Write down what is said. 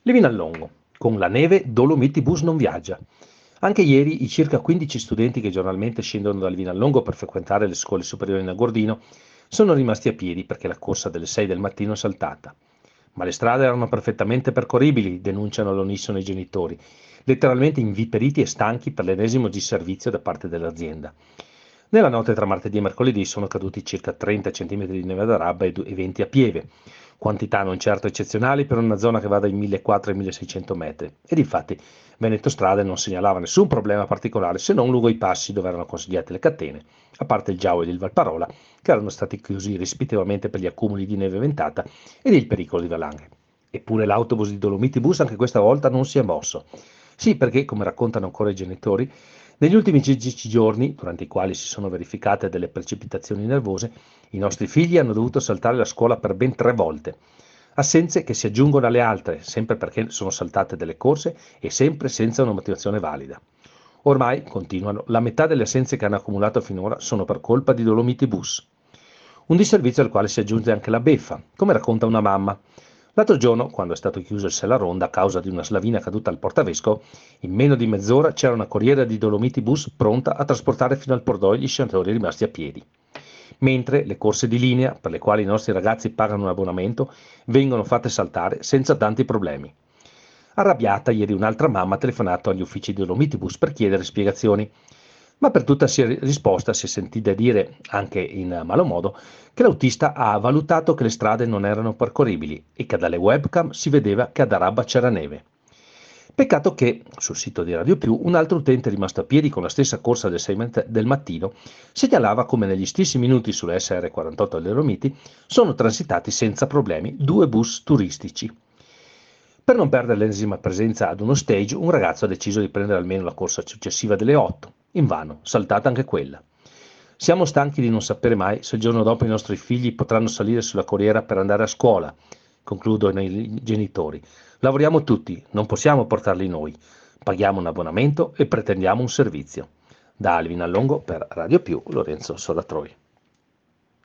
Levinallongo. Con la neve Dolomiti Bus non viaggia. Anche ieri i circa 15 studenti che giornalmente scendono da Levinallongo per frequentare le scuole superiori in Agordino sono rimasti a piedi perché la corsa delle 6 del mattino è saltata. Ma le strade erano perfettamente percorribili, denunciano all'unisono i genitori, letteralmente inviperiti e stanchi per l'ennesimo disservizio da parte dell'azienda. Nella notte tra martedì e mercoledì sono caduti circa 30 cm di neve ad Arabba e 20 a Pieve, quantità non certo eccezionali per una zona che va dai 1400 ai 1600 metri. Ed infatti Veneto Strade non segnalava nessun problema particolare se non lungo i passi dove erano consigliate le catene, a parte il Giao ed il Valparola, che erano stati chiusi rispettivamente per gli accumuli di neve ventata ed il pericolo di valanghe. Eppure l'autobus di Dolomiti Bus anche questa volta non si è mosso. Sì, perché, come raccontano ancora i genitori, negli ultimi 10 giorni, durante i quali si sono verificate delle precipitazioni nervose, i nostri figli hanno dovuto saltare la scuola per ben 3 volte. Assenze che si aggiungono alle altre, sempre perché sono saltate delle corse e sempre senza una motivazione valida. Ormai, continuano, la metà delle assenze che hanno accumulato finora sono per colpa di Dolomiti Bus. Un disservizio al quale si aggiunge anche la beffa, come racconta una mamma. L'altro giorno, quando è stato chiuso il Sella-Ronda a causa di una slavina caduta al Portavescovo, in meno di mezz'ora c'era una corriera di Dolomiti Bus pronta a trasportare fino al Pordoi gli sciatori rimasti a piedi. Mentre le corse di linea, per le quali i nostri ragazzi pagano un abbonamento, vengono fatte saltare senza tanti problemi. Arrabbiata, ieri un'altra mamma ha telefonato agli uffici di Dolomitibus per chiedere spiegazioni, ma per tutta risposta si è sentita dire, anche in malo modo, che l'autista ha valutato che le strade non erano percorribili e che dalle webcam si vedeva che ad Arabba c'era neve. Peccato che, sul sito di Radio Più, un altro utente rimasto a piedi con la stessa corsa del 6 del mattino segnalava come negli stessi minuti sulle SR48 alle Romiti sono transitati senza problemi 2 bus turistici. Per non perdere l'ennesima presenza ad uno stage, un ragazzo ha deciso di prendere almeno la corsa successiva delle 8. Invano, saltata anche quella. Siamo stanchi di non sapere mai se il giorno dopo i nostri figli potranno salire sulla corriera per andare a scuola, concludono i genitori. Lavoriamo tutti, non possiamo portarli noi. Paghiamo un abbonamento e pretendiamo un servizio. Da Alvin Allongo per Radio Più, Lorenzo Solatroi.